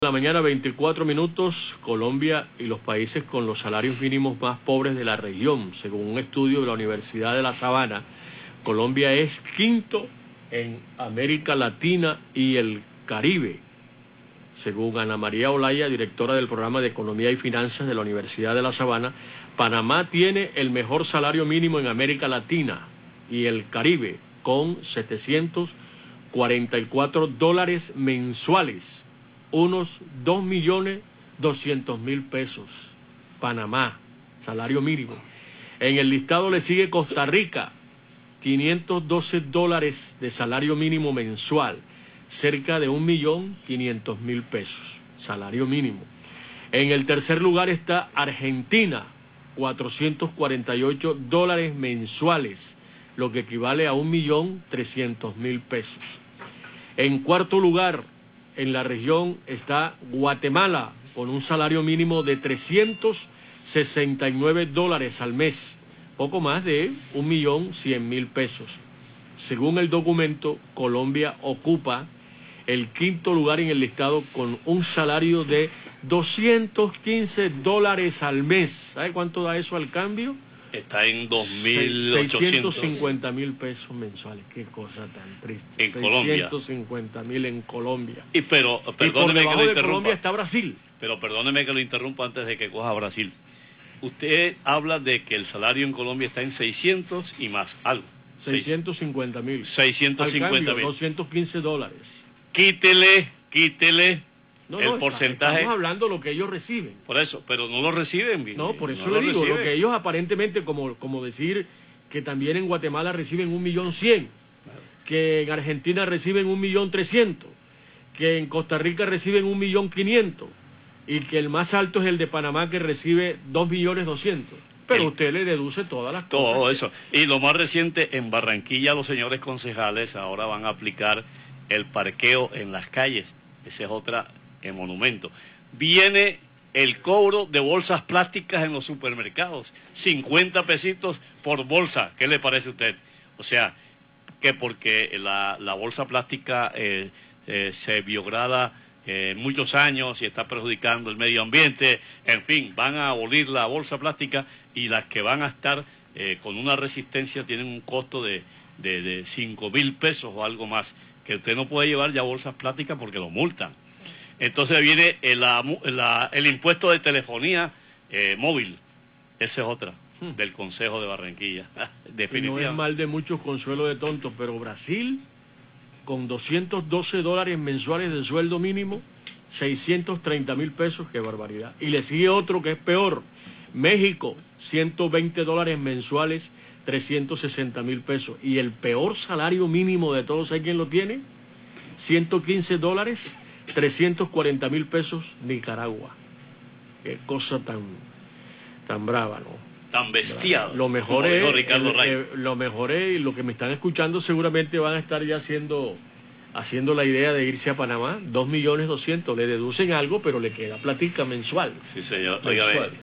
La mañana, 24 minutos, Colombia y los países con los salarios mínimos más pobres de la región. Según un estudio de la Universidad de La Sabana, Colombia es quinto en América Latina y el Caribe. Según Ana María Olaya, directora del programa de Economía y Finanzas de la Universidad de La Sabana, Panamá tiene el mejor salario mínimo en América Latina y el Caribe, con $744 mensuales. Unos 2.200.000 pesos. Panamá, salario mínimo. En el listado le sigue Costa Rica, $512 de salario mínimo mensual, cerca de 1.500.000 pesos, salario mínimo. En el tercer lugar está Argentina, $448 mensuales, lo que equivale a 1.300.000 pesos. En cuarto lugar, en la región está Guatemala, con un salario mínimo de $369 al mes, poco más de 1.100.000 pesos. Según el documento, Colombia ocupa el quinto lugar en el listado con un salario de $215 al mes. ¿Sabe cuánto da eso al cambio? Está en 2.800. 650.000 pesos mensuales. Qué cosa tan triste. En Colombia. 650.000 en Colombia. Pero por perdóneme debajo que lo de interrumpa. Colombia está Brasil. Pero perdóneme que lo interrumpa antes de que coja Brasil. Usted habla de que el salario en Colombia está en 600 y más algo. 650.000. 650.000. $215. Quítele el porcentaje. Estamos hablando de lo que ellos reciben. Por eso, pero no lo reciben bien. No, por eso le digo, lo que ellos aparentemente, como decir que también en Guatemala reciben 1.100.000, que en Argentina reciben 1.300.000, que en Costa Rica reciben 1.500.000, y que el más alto es el de Panamá, que recibe 2.200.000. Pero usted le deduce todas las cosas. Todo eso. Y lo más reciente, en Barranquilla los señores concejales ahora van a aplicar el parqueo en las calles. Ese es otra monumento. Viene el cobro de bolsas plásticas en los supermercados, 50 pesitos por bolsa. ¿Qué le parece a usted? O sea, que porque la bolsa plástica se biograda muchos años y está perjudicando el medio ambiente, en fin, van a abolir la bolsa plástica, y las que van a estar con una resistencia tienen un costo de 5.000 pesos o algo más, que usted no puede llevar ya bolsas plásticas porque lo multan. Entonces viene el impuesto de telefonía móvil. Esa es otra, del Consejo de Barranquilla. Definitivamente. No es mal de muchos, consuelo de tontos, pero Brasil, con $212 mensuales de sueldo mínimo, 630.000 pesos, qué barbaridad. Y le sigue otro que es peor, México, $120 mensuales, 360.000 pesos. Y el peor salario mínimo de todos, ¿hay quién lo tiene? $115, 340.000 pesos, Nicaragua. Qué cosa tan brava, ¿no? Tan bestial. Lo mejor es, y lo que me están escuchando seguramente van a estar ya haciendo la idea de irse a Panamá. 2.200.000, le deducen algo, pero le queda platica mensual. Sí, señor. Mensual.